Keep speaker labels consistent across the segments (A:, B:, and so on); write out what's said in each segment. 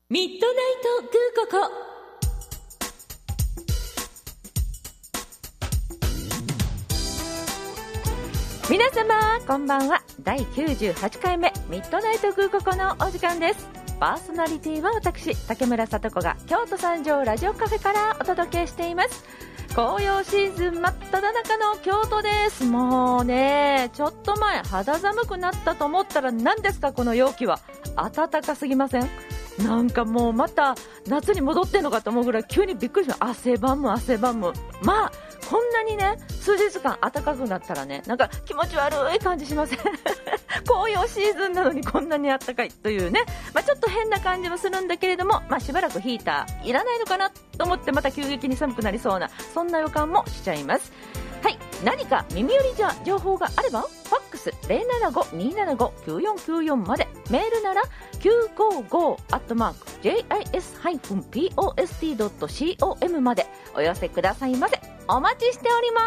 A: ミッドナイトグーココ。皆様こんばんは。第98回目ミッドナイトグーココのお時間です。パーソナリティは私竹村聡子が京都三条ラジオカフェからお届けしています。紅葉シーズン真っ只中の京都です。もうね、ちょっと前肌寒くなったと思ったら何ですかこの陽気は。暖かすぎません？なんかもうまた夏に戻ってんのかと思うぐらい急にびっくりしました。汗ばむ。まあこんなにね数日間暖かくなったらね、なんか気持ち悪い感じしません？紅葉シーズンなのにこんなに暖かいというね、ちょっと変な感じはするんだけれども、しばらくヒーターいらないのかなと思ってまた急激に寒くなりそうな、そんな予感もしちゃいます。はい、何か耳寄り情報があればファックス 075-275-9494 まで、メールなら 955-jis-post.com までお寄せくださいませ。お待ちしております。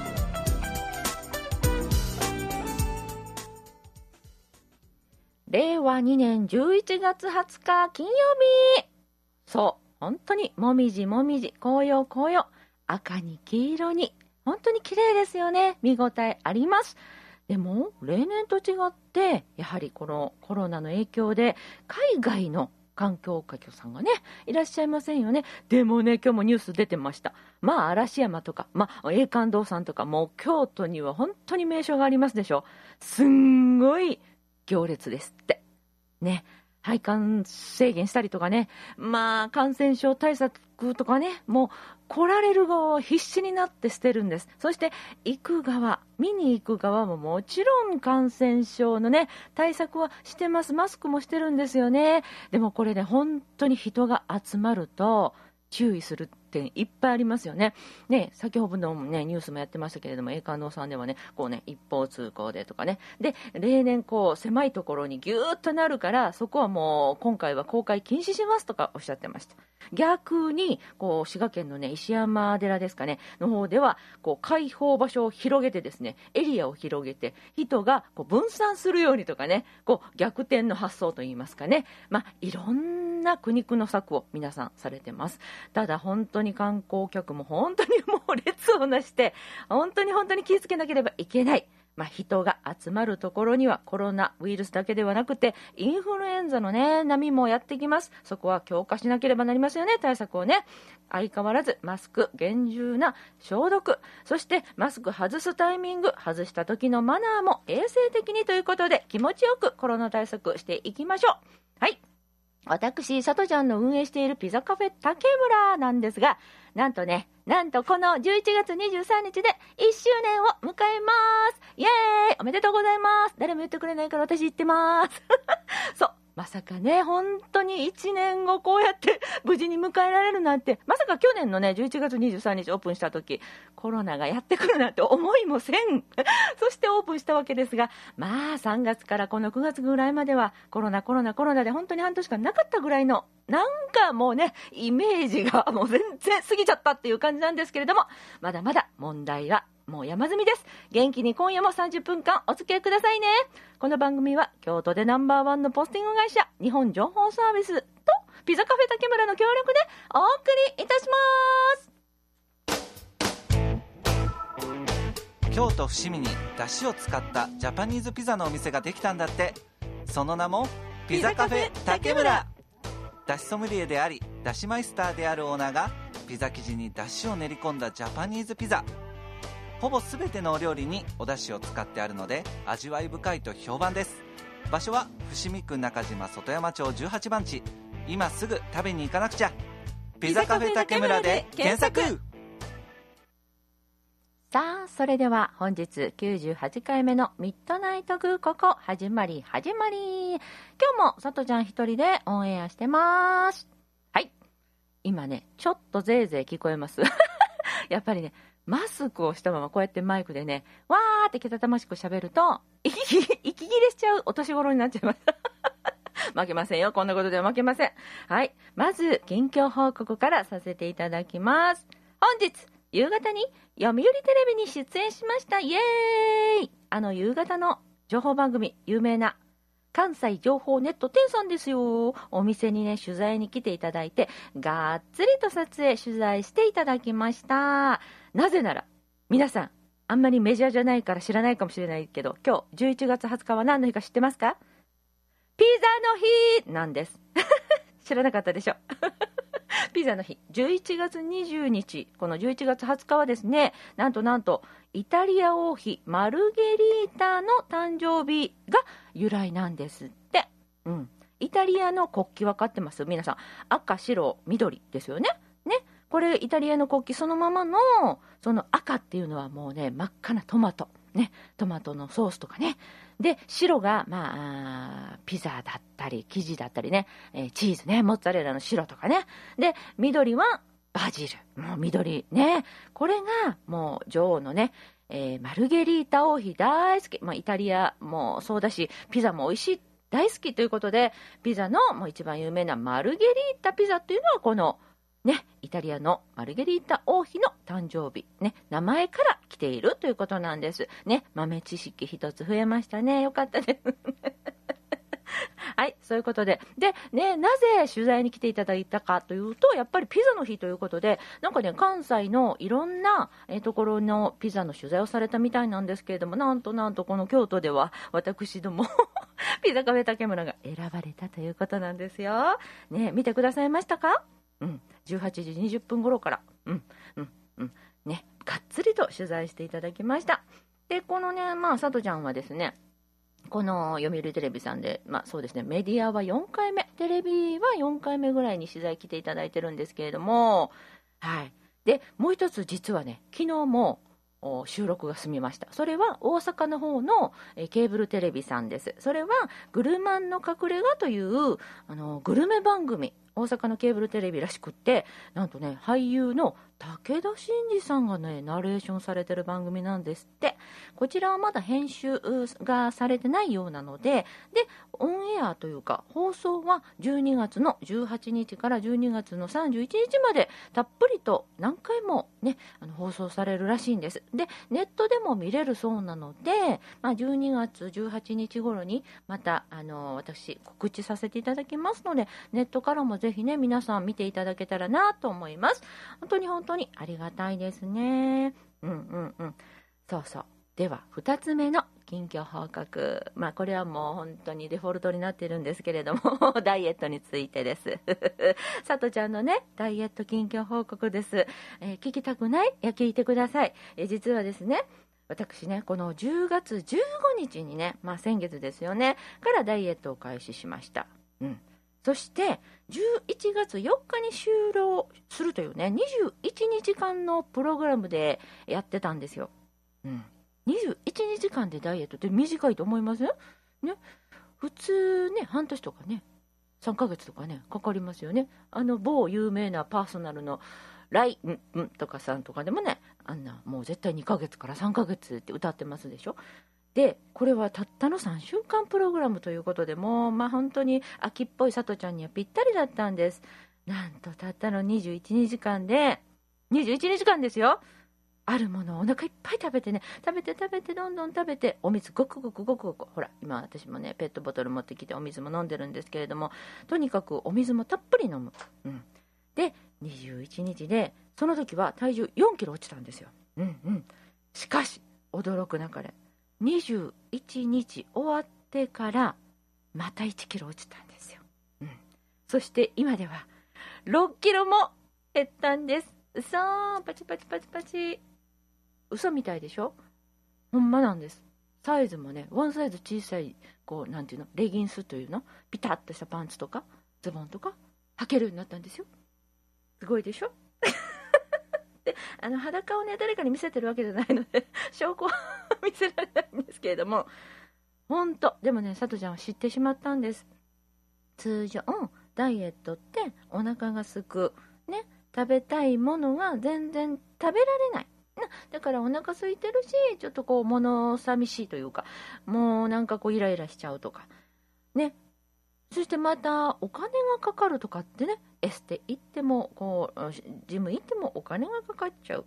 A: 令和2年11月20日金曜日。そう、本当にもみじ紅葉赤に黄色に本当に綺麗ですよね。見応えあります。でも例年と違ってやはりこのコロナの影響で海外の観光客さんがねいらっしゃいませんよね。でもね、今日もニュース出てました。嵐山とか、栄冠堂さんとか、もう京都には本当に名所がありますでしょ。すんごい行列ですってね。配管制限したりとかね、感染症対策とかね、もう来られる側は必死になって捨てるんです。そして見に行く側ももちろん感染症のね対策はしてます。マスクもしてるんですよね。でもこれね、本当に人が集まると注意する点いっぱいありますよね。先ほどのねニュースもやってましたけれども、栄冠堂さんではね一方通行でとかね、で例年狭いところにギューッとなるから、そこはもう今回は公開禁止しますとかおっしゃってました。逆に滋賀県のね石山寺ですかねの方では開放場所を広げてですね、エリアを広げて人が分散するようにとかね、逆転の発想といいますかね、いろんな苦肉の策を皆さんされてます。ただ本当に観光客も本当にもう列をなして本当に気をつけなければいけない。人が集まるところにはコロナウイルスだけではなくてインフルエンザのね波もやってきます。そこは強化しなければなりますよね、対策をね。相変わらずマスク、厳重な消毒、そしてマスク外すタイミング、外した時のマナーも衛生的にということで、気持ちよくコロナ対策していきましょう。はい、私さとちゃんの運営しているピザカフェ竹村なんですが、なんとこの11月23日で1周年を迎えます。イエーイ、おめでとうございます。誰も言ってくれないから私言ってますそう、まさかね、本当に1年後こうやって無事に迎えられるなんて、まさか去年のね11月23日オープンした時コロナがやってくるなんて思いもせんそしてオープンしたわけですが、3月からこの9月ぐらいまではコロナで本当に半年間なかったぐらいの、なんかもうねイメージがもう全然過ぎちゃったっていう感じなんですけれども、まだまだ問題はもう山積みです。元気に今夜も30分間お付き合いくださいね。この番組は京都でナンバーワンのポスティング会社日本情報サービスとピザカフェ竹村の協力でお送りいたし
B: ます。京都伏見に出汁を使ったジャパニーズピザのお店ができたんだって。その名もピザカフェ竹村。出汁ソムリエであり出汁マイスターであるオーナーがピザ生地に出汁を練り込んだジャパニーズピザ。ほぼ全てのお料理にお出汁を使ってあるので味わい深いと評判です。場所は伏見区中島外山町18番地。今すぐ食べに行かなくちゃ。ピザカフェ竹村で検索。
A: さあ、それでは本日98回目のミッドナイトグーココ始まり。今日もさとちゃん一人でオンエアしてます。はい、今ねちょっとぜいぜい聞こえますやっぱりねマスクをしたままこうやってマイクでねわーってけたたましく喋ると息切れしちゃうお年頃になっちゃいました負けませんよ、こんなことでは負けません。はい、まず近況報告からさせていただきます。本日夕方に読売テレビに出演しました。イエーイ。夕方の情報番組、有名な関西情報ネット店さんですよ。お店にね、取材に来ていただいて、がっつりと撮影、取材していただきました。なぜなら、皆さん、あんまりメジャーじゃないから知らないかもしれないけど、今日11月20日は何の日か知ってますか？ピザの日なんです。知らなかったでしょ。ピザの日、11月20日、この11月20日はですね、なんと、イタリア王妃マルゲリータの誕生日が由来なんですって。イタリアの国旗分かってます？皆さん。赤、白、緑ですよね。これイタリアの国旗そのままの、その赤っていうのはもうね、真っ赤なトマト。トマトのソースとかね。で、白が、ピザだったり、生地だったりね、チーズね、モッツァレラの白とかね。で、緑はバジル。もう緑ね。これが、もう女王のね、マルゲリータ王妃大好き。イタリアもそうだし、ピザも美味しい、大好きということで、ピザのもう一番有名なマルゲリータピザっていうのはこの、イタリアのマルゲリータ王妃の誕生日、名前から来ているということなんです。豆知識一つ増えましたね。よかったです。はい、そういうことで。で、なぜ取材に来ていただいたかというと、やっぱりピザの日ということで、関西のいろんなところのピザの取材をされたみたいなんですけれども、なんとこの京都では、私ども、ピザカフェ竹村が選ばれたということなんですよ。見てくださいましたか？18時20分頃から、がっつりと取材していただきました。で、このさとちゃんはですね、この読売テレビさんで、そうですね、メディアは4回目、テレビは4回目ぐらいに取材来ていただいてるんですけれども、はい。で、もう一つ実はね、昨日も収録が済みました。それは大阪の方のケーブルテレビさんです。それはグルマンの隠れ家というグルメ番組、大阪のケーブルテレビらしくって、なんとね、俳優の武田真治さんがね、ナレーションされてる番組なんですって。こちらはまだ編集がされてないようなので、で、オンエアというか、放送は12月の18日から12月の31日まで、たっぷりと何回もね、放送されるらしいんです。で、ネットでも見れるそうなので、12月18日頃に、また、私、告知させていただきますので、ネットからもぜひね、皆さん見ていただけたらなと思います。本当にありがたいですね。そう。では、2つ目の近況報告。これはもう本当にデフォルトになっているんですけれども、ダイエットについてです。さとちゃんのね、ダイエット近況報告です。聞きたくない？いや、聞いてください。実はですね、私ね、この10月15日にね、先月ですよね、からダイエットを開始しました。そして11月4日に終了するというね、21日間のプログラムでやってたんですよ。21日間でダイエットって短いと思いません？普通ね、半年とかね、3ヶ月とかね、かかりますよね。某有名なパーソナルのラインとかさんとかでもね、もう絶対2ヶ月から3ヶ月って歌ってますでしょ。で、これはたったの3週間プログラムということで、もう本当に秋っぽいさとちゃんにはぴったりだったんです。なんとたったの21日間で、21日間ですよ。あるものをお腹いっぱい食べてね、食べてどんどん食べて、お水ごくごく、ほら今私もねペットボトル持ってきてお水も飲んでるんですけれども、とにかくお水もたっぷり飲む。で、21日でその時は体重4キロ落ちたんですよ。しかし驚くなかれ、21日終わってからまた1キロ落ちたんですよ。そして今では6キロも減ったんです。パチ嘘みたいでしょ。ほんまなんです。サイズもね、ワンサイズ小さい、なんていうの、レギンスというの、ピタッとしたパンツとかズボンとか履けるようになったんですよ。すごいでしょ。で、裸をね誰かに見せてるわけじゃないので証拠は見せられないんですけれども、本当でもね、さとちゃんは知ってしまったんです。通常ダイエットってお腹がすくね、食べたいものが全然食べられない。だからお腹空いてるし、ちょっと物寂しいというか、もうイライラしちゃうとかね。そしてまたお金がかかるとかってね、エステ行ってもジム行ってもお金がかかっちゃう。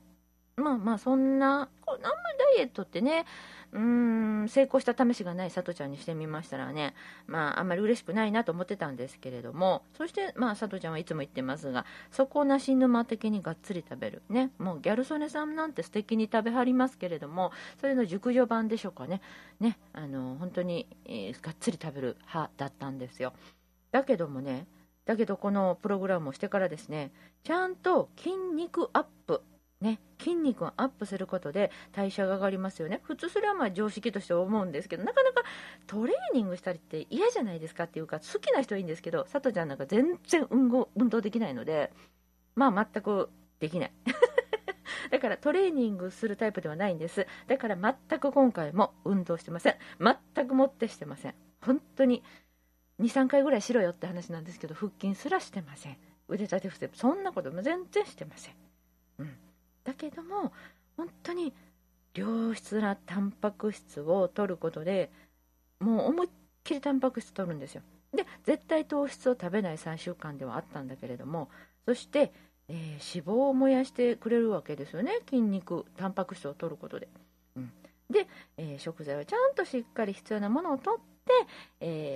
A: そんなあんまりダイエットってね、成功した試しがないさとちゃんにしてみましたらね、あんまり嬉しくないなと思ってたんですけれども、そしてさとちゃんはいつも言ってますが、底なし沼的にがっつり食べるね、もうギャル曽根さんなんて素敵に食べはりますけれども、それの熟女版でしょうかね、本当に、がっつり食べる派だったんですよ。だけどこのプログラムをしてからですね、ちゃんと筋肉アップ筋肉をアップすることで代謝が上がりますよね。普通それは常識として思うんですけど、なかなかトレーニングしたりって嫌じゃないですかっていうか、好きな人はいいんですけど、さとちゃんなんか全然運動できないので、全くできないだからトレーニングするタイプではないんです。だから全く今回も運動してません。全くもってしてません。本当に 2,3 回ぐらいしろよって話なんですけど、腹筋すらしてません。腕立て伏せそんなことも全然してません。だけども本当に良質なタンパク質を取ることで、もう思いっきりタンパク質取るんですよ。で絶対糖質を食べない3週間ではあったんだけれども、そして、脂肪を燃やしてくれるわけですよね、筋肉タンパク質を取ることで。で、食材をちゃんとしっかり必要なものを取って、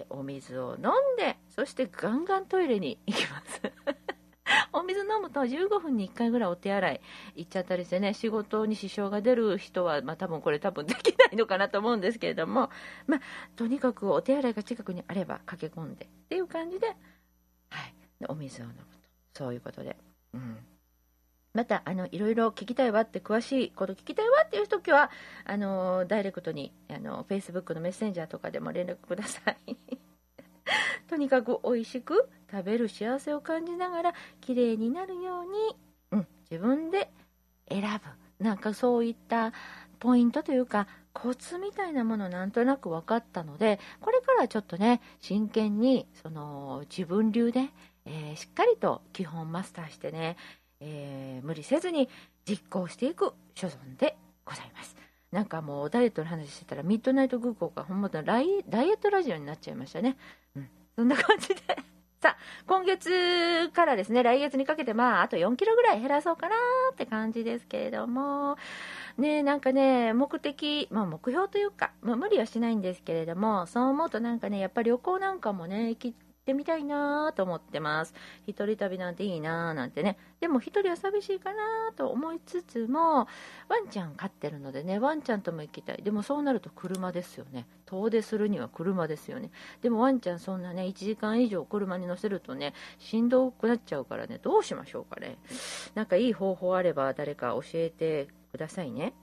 A: お水を飲んで、そしてガンガントイレに行きますお水飲むと15分に1回ぐらいお手洗い行っちゃったりしてね、仕事に支障が出る人は、多分できないのかなと思うんですけれども、とにかくお手洗いが近くにあれば駆け込んでっていう感じで、でお水を飲むと、そういうことで、またいろいろ聞きたいわって、詳しいこと聞きたいわっていう時はダイレクトにFacebook のメッセンジャーとかでも連絡くださいとにかく美味しく食べる幸せを感じながら綺麗になるように、自分で選ぶ、そういったポイントというかコツみたいなものなんとなく分かったので、これからちょっとね真剣に自分流で、しっかりと基本マスターしてね、無理せずに実行していく所存でございます。もうダイエットの話してたらミッドナイトグーコーが本物のダイエットラジオになっちゃいましたね。そんな感じでさあ今月からですね、来月にかけてあと4キロぐらい減らそうかなって感じですけれどもね、目的、目標というか、無理はしないんですけれども、そう思うとやっぱり旅行なんかもね行ってみたいなと思ってます。一人旅なんていいななんてね。でも一人は寂しいかなと思いつつも、ワンちゃん飼ってるのでね、ワンちゃんとも行きたい。でもそうなると車ですよね。遠出するには車ですよね。でもワンちゃんそんなね1時間以上車に乗せるとねしんどくなっちゃうからね、どうしましょうかね。いい方法あれば誰か教えてくださいね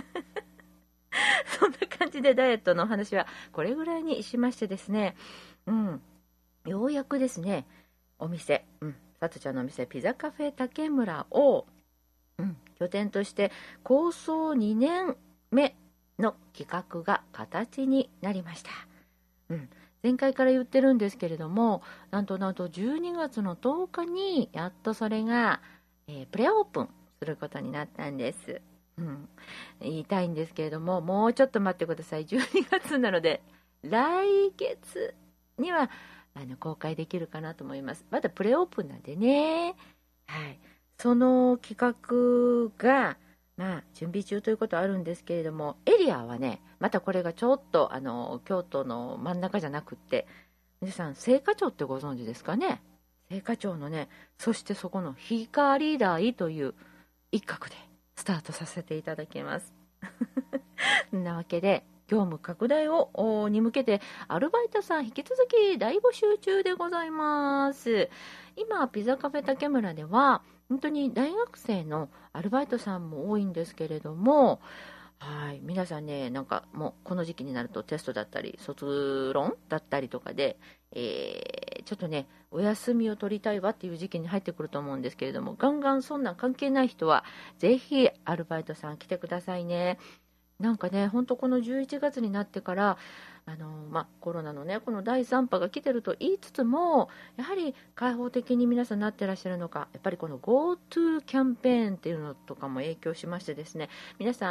A: そんな感じでダイエットのお話はこれぐらいにしましてですね、ようやくですねお店、さとちゃんのお店ピザカフェ竹村を、拠点として構想2年目の企画が形になりました。前回から言ってるんですけれども、なんと12月の10日にやっとそれが、プレオープンすることになったんです。言いたいんですけれども、もうちょっと待ってください。12月なので来月には公開できるかなと思います。まだプレオープンなんでね。その企画が準備中ということはあるんですけれども、エリアはねまたこれがちょっと京都の真ん中じゃなくって、皆さん青果町ってご存知ですかね。青果町のね、そしてそこの光台という一角でスタートさせていただきますそんなわけで業務拡大に向けてアルバイトさん引き続き大募集中でございます。今ピザカフェ竹村では本当に大学生のアルバイトさんも多いんですけれども、皆さんねもうこの時期になるとテストだったり卒論だったりとかで、ちょっとねお休みを取りたいわっていう時期に入ってくると思うんですけれども、ガンガンそんなん関係ない人はぜひアルバイトさん来てくださいね。本当この11月になってからコロナのねこの第3波が来てると言いつつも、やはり開放的に皆さんなってらっしゃるのか、やっぱりこの GoTo キャンペーンっていうのとかも影響しましてですね、皆さん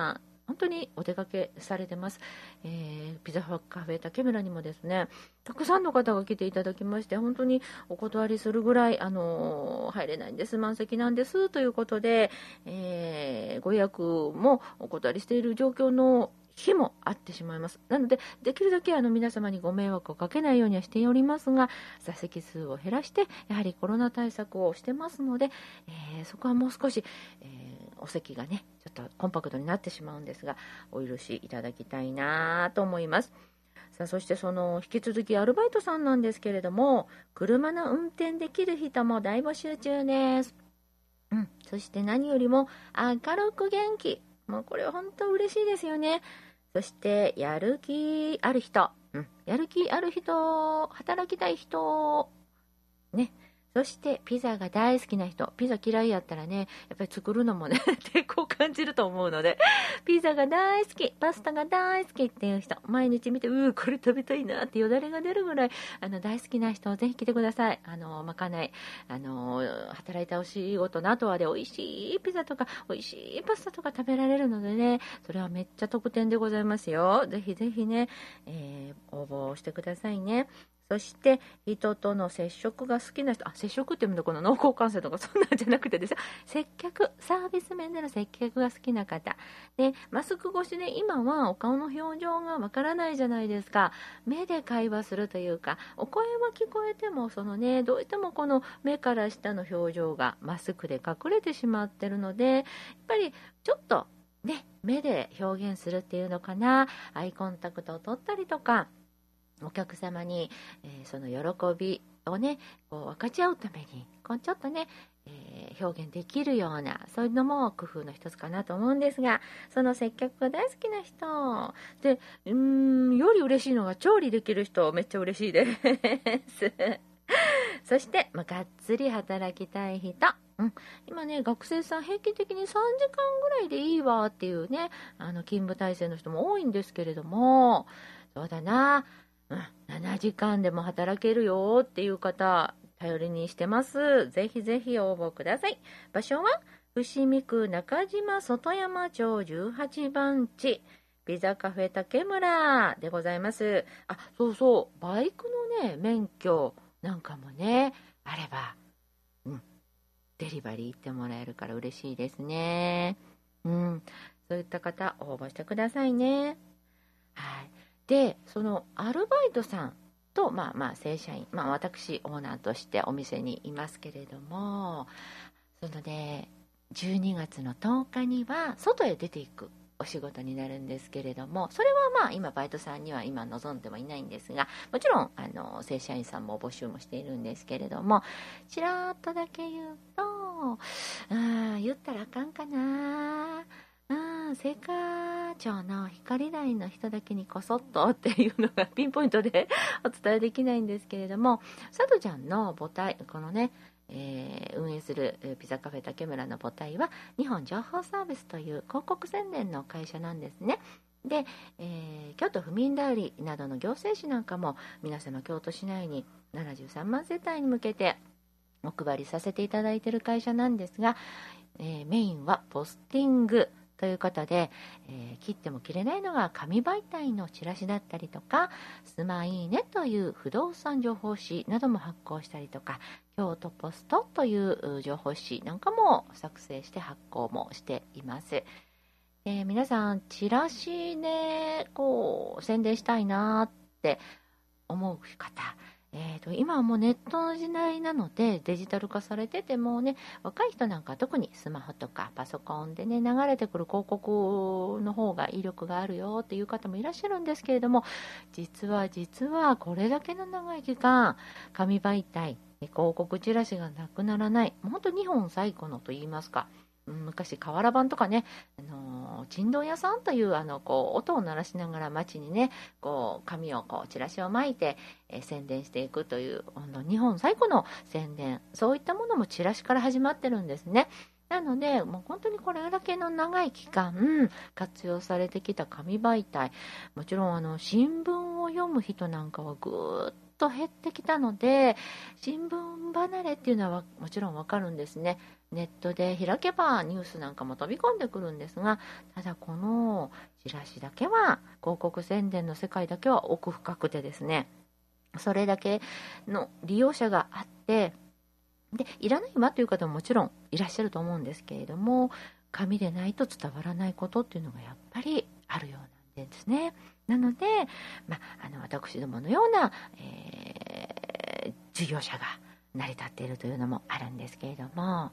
A: 本当にお出かけされてます。ピザカフェ竹村にもですね、たくさんの方が来ていただきまして、本当にお断りするぐらい、入れないんです、満席なんですということで、ご予約もお断りしている状況の日もあってしまいます。なので、できるだけ皆様にご迷惑をかけないようにはしておりますが、座席数を減らして、やはりコロナ対策をしてますので、そこはもう少し、お席がね、ちょっとコンパクトになってしまうんですが、お許しいただきたいなと思います。さあ、そして引き続きアルバイトさんなんですけれども、車の運転できる人も大募集中です。そして何よりも明るく元気、もうこれは本当嬉しいですよね。そしてやる気ある人、やる気ある人、働きたい人ね。そしてピザが大好きな人、ピザ嫌いやったらね、やっぱり作るのもね抵抗感じると思うので、ピザが大好き、パスタが大好きっていう人、毎日見てこれ食べたいなってよだれが出るぐらい大好きな人、ぜひ来てください。まかない働いたお仕事の後はで美味しいピザとか美味しいパスタとか食べられるのでね、それはめっちゃ特典でございますよ。ぜひぜひね、応募してくださいね。そして人との接触が好きな人、接触っていうのはこの濃厚感染とかそんなんじゃなくてですよ、接客、サービス面での接客が好きな方で、マスク越しで今はお顔の表情がわからないじゃないですか。目で会話するというか、お声は聞こえてもどうしてもこの目から下の表情がマスクで隠れてしまってるので、やっぱりちょっとね、目で表現するっていうのかな、アイコンタクトを取ったりとか、お客様に、その喜びをね、分かち合うためにちょっとね、表現できるような、そういうのも工夫の一つかなと思うんですが、その接客が大好きな人で、より嬉しいのが調理できる人、めっちゃ嬉しいですそして、がっつり働きたい人、今ね、学生さん平均的に3時間ぐらいでいいわっていうね、勤務体制の人も多いんですけれども、そうだな、7時間でも働けるよっていう方、頼りにしてます。ぜひぜひ応募ください。場所は伏見区中島外山町18番地ピザカフェ竹村でございます。そうそう、バイクのね、免許なんかもね、あれば、デリバリー行ってもらえるから嬉しいですね。そういった方、応募してくださいね。はい。で、そのアルバイトさんと、正社員、私オーナーとしてお店にいますけれども、12月の10日には外へ出ていくお仕事になるんですけれども、それは今バイトさんには今望んでもいないんですが、もちろん正社員さんも募集もしているんですけれども、ちらっとだけ言うと、言ったらあかんかな、青果庁の光台の人だけにこそっとっていうのがピンポイントでお伝えできないんですけれども、佐藤ちゃんの母体、このね、運営するピザカフェ竹村の母体は日本情報サービスという広告宣伝の会社なんですね。で、京都府民代理などの行政紙なんかも皆様京都市内に73万世帯に向けてお配りさせていただいている会社なんですが、メインはポスティングということで、切っても切れないのが紙媒体のチラシだったりとか、スマイーネという不動産情報誌なども発行したりとか、京都ポストという情報誌なんかも作成して発行もしています。皆さんチラシで宣伝したいなって思う方、今はもうネットの時代なのでデジタル化されてて、もね、若い人なんか特にスマホとかパソコンでね、流れてくる広告の方が威力があるよっていう方もいらっしゃるんですけれども、実はこれだけの長い期間紙媒体広告チラシがなくならない、本当日本最古のと言いますか、昔瓦版とかね、珍道屋さんという音を鳴らしながら街にね、紙をチラシを巻いて、宣伝していくという日本最古の宣伝、そういったものもチラシから始まってるんですね。なのでもう本当にこれだけの長い期間活用されてきた紙媒体、もちろん新聞を読む人なんかはぐーっとと減ってきたので、新聞離れっていうのはもちろんわかるんですね。ネットで開けばニュースなんかも飛び込んでくるんですが、ただこのチラシだけは、広告宣伝の世界だけは奥深くてですね、それだけの利用者があって、でいらないわという方ももちろんいらっしゃると思うんですけれども、紙でないと伝わらないことっていうのがやっぱりあるようなんですね。なので、私どものような、事業者が成り立っているというのもあるんですけれども、はい、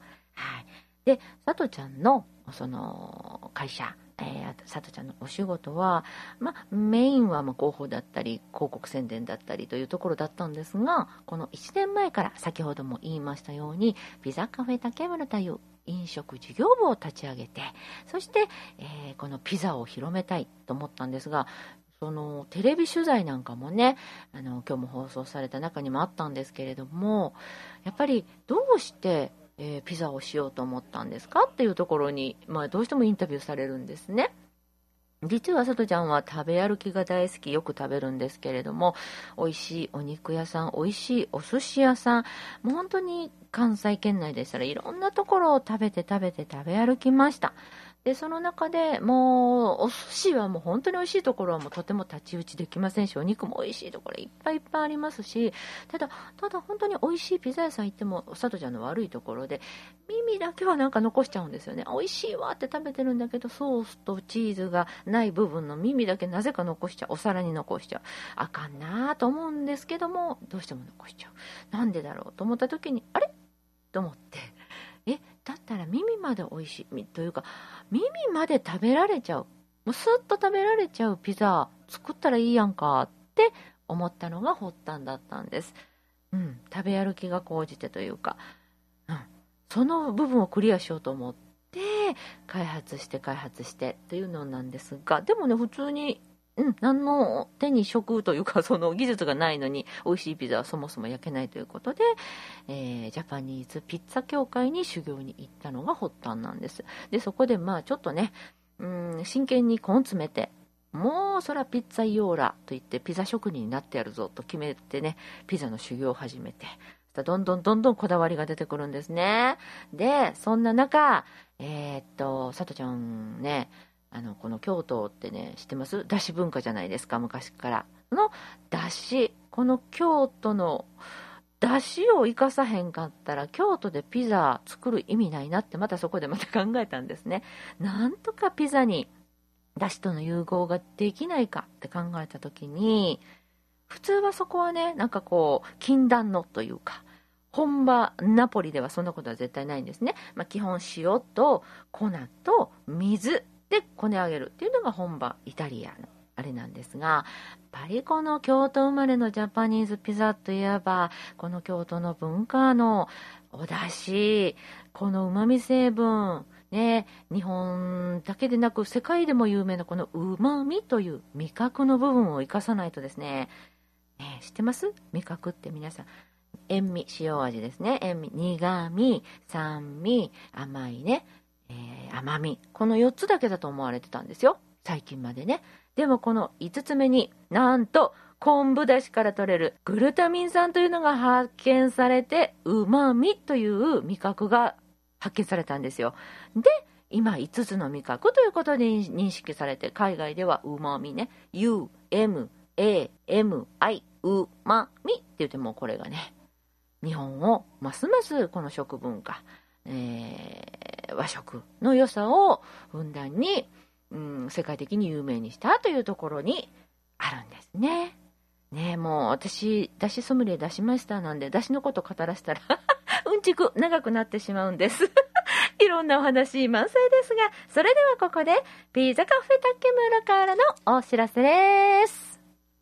A: でさとちゃんのその会社、さとちゃんのお仕事は、メインは広報だったり広告宣伝だったりというところだったんですが、この1年前から先ほども言いましたようにピザカフェ竹村という飲食事業部を立ち上げて、そして、このピザを広めたいと思ったんですが、そのテレビ取材なんかもね、今日も放送された中にもあったんですけれども、やっぱりどうしてピザをしようと思ったんですかっていうところに、どうしてもインタビューされるんですね。実はさとちゃんは食べ歩きが大好き、よく食べるんですけれども、美味しいお肉屋さん、美味しいお寿司屋さん、もう本当に関西圏内でしたらいろんなところを食べ歩きました。でその中でもうお寿司はもう本当に美味しいところはもうとても太刀打ちできませんし、お肉も美味しいところいっぱいありますし、ただ本当に美味しいピザ屋さん行ってもさとちゃんの悪いところで耳だけはなんか残しちゃうんですよね。美味しいわって食べてるんだけど、ソースとチーズがない部分の耳だけなぜか残しちゃう、お皿に残しちゃう、あかんなと思うんですけども、どうしても残しちゃう。なんでだろうと思った時に、あれと思って、だったら耳まで美味しいというか、耳まで食べられちゃう、もうスッと食べられちゃうピザ作ったらいいやんかって思ったのが発端だったんです。食べ歩きが高じてというか、その部分をクリアしようと思って開発してというのなんですが、でもね、普通に何の手に職というかその技術がないのに美味しいピザはそもそも焼けないということで、ジャパニーズピッツァ協会に修行に行ったのが発端なんです。でそこでちょっとね、真剣に根詰めて、もうそらピッツァイオーラといってピザ職人になってやるぞと決めてね、ピザの修行を始めて、どんどんこだわりが出てくるんですね。でそんな中、さとちゃんね、この京都ってね、知ってます？だし文化じゃないですか、昔からのだし。この京都のだしを生かさへんかったら京都でピザ作る意味ないなって、そこで考えたんですね。なんとかピザにだしとの融合ができないかって考えた時に、普通はそこはね、禁断のというか、本場ナポリではそんなことは絶対ないんですね。基本塩と粉と水でこね上げるっていうのが本場イタリアのあれなんですが、やっぱりこの京都生まれのジャパニーズピザといえば、この京都の文化のお出汁、このうまみ成分ね、日本だけでなく世界でも有名なこのうまみという味覚の部分を生かさないとですね、知ってます？味覚って皆さん、塩味、塩味ですね。塩味、苦味、酸味、甘いね、甘み、この4つだけだと思われてたんですよ、最近までね。でもこの5つ目になんと昆布だしから取れるグルタミン酸というのが発見されて、うまみという味覚が発見されたんですよ。で今5つの味覚ということで認識されて、海外ではうまみね、 UMAMI うまみって言っても、これがね、日本をますますこの食文化、和食の良さをふんだんに、世界的に有名にしたというところにあるんですね。もう私だしソムリエ、だしマイスターなんで、だしのこと語らせたらうんちく長くなってしまうんですいろんなお話満載ですが、それではここでピザカフェ竹村からのお知らせです。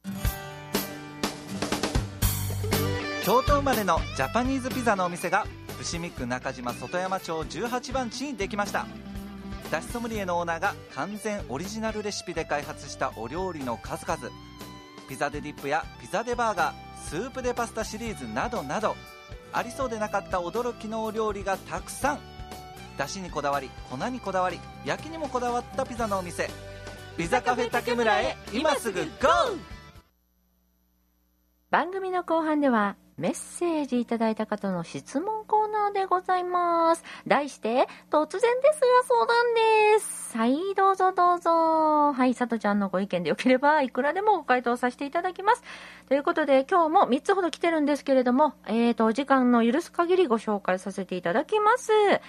B: 京都生まれのジャパニーズピザのお店が伏見区中島外山町18番地にできました。だしソムリエのオーナーが完全オリジナルレシピで開発したお料理の数々、ピザでディップやピザでバーガー、スープでパスタシリーズなどなど、ありそうでなかった驚きのお料理がたくさん。だしにこだわり、粉にこだわり、焼きにもこだわったピザのお店、ピザカフェ竹村へ今すぐ GO！
A: 番組の後半ではメッセージいただいた方の質問コーナーでございます。題して突然ですが相談です。はい、どうぞどうぞ。はい、さとちゃんのご意見でよければいくらでもご回答させていただきます。ということで今日も3つほど来てるんですけれども、お時間の許す限りご紹介させていただきます。はい、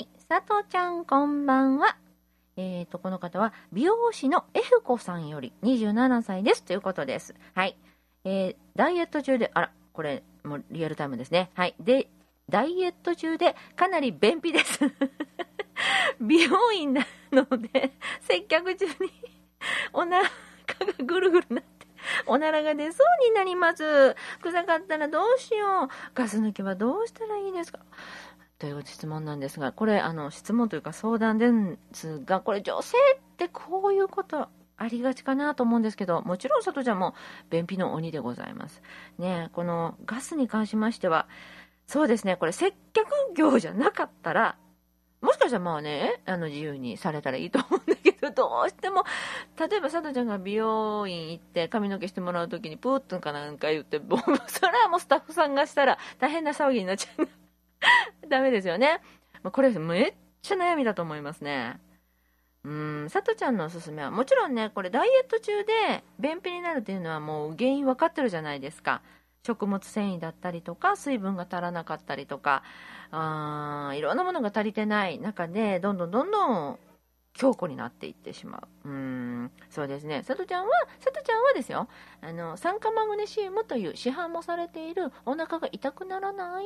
A: さとちゃんこんばんは。この方は美容師の F 子さんより27歳ですということです。はい、ダイエット中で、これもうリアルタイムですね。はい。で、ダイエット中でかなり便秘です。美容院なので、接客中にお腹がぐるぐるなって、おならが出そうになります。臭かったらどうしよう。ガス抜きはどうしたらいいですかという質問なんですが、これ、質問というか相談ですが、これ女性ってこういうことありがちかなと思うんですけど、もちろんさとちゃんも便秘の鬼でございますね。このガスに関しましては、そうですね、これ接客業じゃなかったらもしかしたらまあね、自由にされたらいいと思うんだけど、どうしても例えばさとちゃんが美容院行って髪の毛してもらうときにプーッとかなんか言って、もうそれはもうスタッフさんがしたら大変な騒ぎになっちゃうダメですよね。これめっちゃ悩みだと思いますね。さとちゃんのおすすめはもちろんね、これダイエット中で便秘になるっていうのはもう原因分かってるじゃないですか。食物繊維だったりとか水分が足らなかったりとか、いろんなものが足りてない中でどんどん強固になっていってしまう。そうですね、さとちゃんはですよ、酸化マグネシウムという市販もされているお腹が痛くならない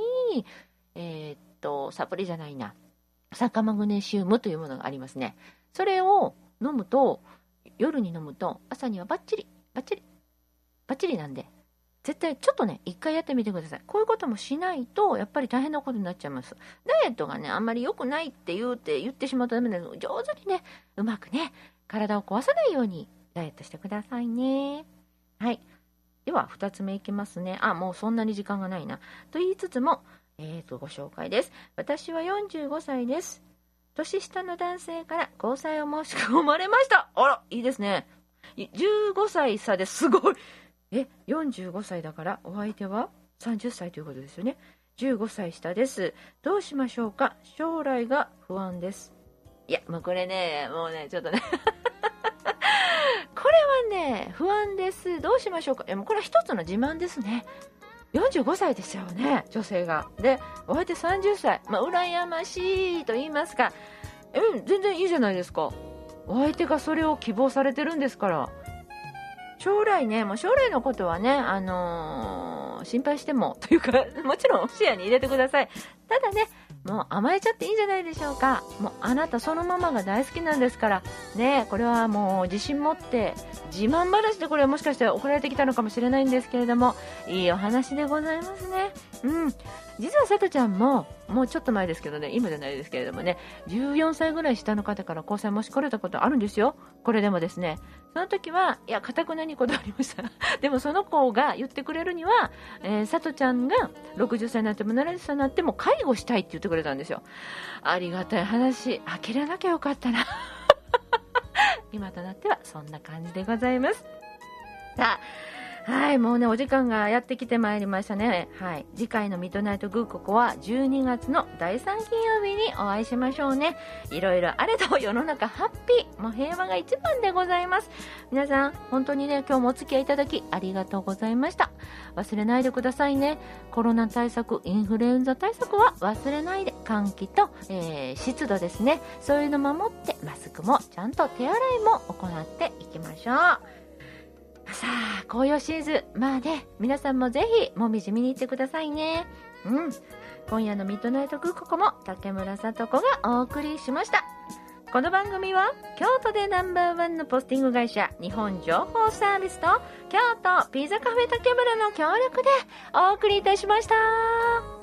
A: サプリじゃないな、酸化マグネシウムというものがありますね。それを飲むと、夜に飲むと朝にはバッチリなんで、絶対ちょっとね一回やってみてください。こういうこともしないとやっぱり大変なことになっちゃいます。ダイエットがねあんまり良くないって言ってしまうとダメなので、上手にねうまくね体を壊さないようにダイエットしてくださいね。はい、では2つ目いきますね。もうそんなに時間がないなと言いつつも、ご紹介です。私は45歳です。年下の男性から交際を申し込まれました。あら、いいですね。15歳差ですごい。45歳だからお相手は30歳ということですよね。15歳下です。どうしましょうか。将来が不安です。いや、もうこれね、もうね、ちょっとねこれはね、不安です。どうしましょうか。いや、もうこれは一つの自慢ですね。45歳ですよね、女性が。で、お相手30歳。羨ましいと言いますか。全然いいじゃないですか。お相手がそれを希望されてるんですから。将来ね、もう将来のことはね、心配してもというか、もちろん視野に入れてください。ただね、もう甘えちゃっていいんじゃないでしょうか。もうあなたそのままが大好きなんですからね。これはもう自信持って、自慢話でこれはもしかして送られてきたのかもしれないんですけれども、いいお話でございますね。実はさとちゃんももうちょっと前ですけどね、今じゃないですけれどもね、14歳ぐらい下の方から交際申し込まれたことあるんですよ。これでもですね、その時はいや固くなに断りましたでもその子が言ってくれるには、さとちゃんが60歳になっても70歳になっても介護したいって言ってくれたんですよ。ありがたい話。諦めなきゃよかったな今となってはそんな感じでございます。さあ、はい、もうねお時間がやってきてまいりましたね。はい、次回のミッドナイトグーココは12月の第3金曜日にお会いしましょうね。いろいろあれど世の中ハッピー、もう平和が一番でございます。皆さん本当にね今日もお付き合いいただきありがとうございました。忘れないでくださいね。コロナ対策、インフルエンザ対策は忘れないで。換気と、湿度ですね、そういうの守って、マスクもちゃんと手洗いも行っていきましょう。さあ、紅葉シーズン、皆さんもぜひもみじ見に行ってくださいね。今夜のミッドナイトグーココも竹村さと子がお送りしました。この番組は京都でナンバーワンのポスティング会社日本情報サービスと京都ピザカフェ竹村の協力でお送りいたしました。